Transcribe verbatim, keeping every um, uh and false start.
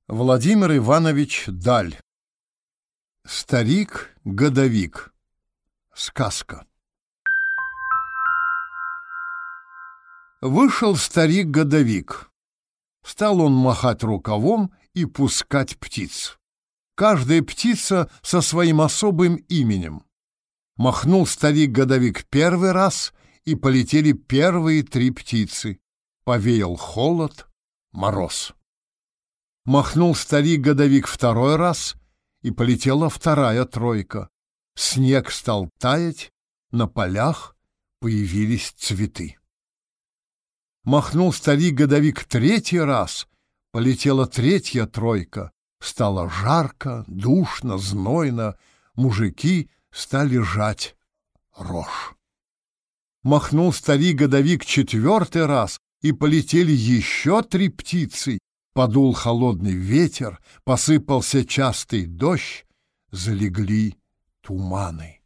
Владимир Иванович Даль. Старик-годовик. Сказка. Вышел старик-годовик. Стал он махать рукавом и пускать птиц. Каждая птица со своим особым именем. Махнул старик-годовик первый раз, и полетели первые три птицы. Повеял холод, мороз. Махнул старик-годовик второй раз, и полетела вторая тройка. Снег стал таять, на полях появились цветы. Махнул старик-годовик третий раз, полетела третья тройка. Стало жарко, душно, знойно, мужики стали жать рожь. Махнул старик-годовик четвертый раз, и полетели еще три птицы. Подул холодный ветер, посыпался частый дождь, залегли туманы.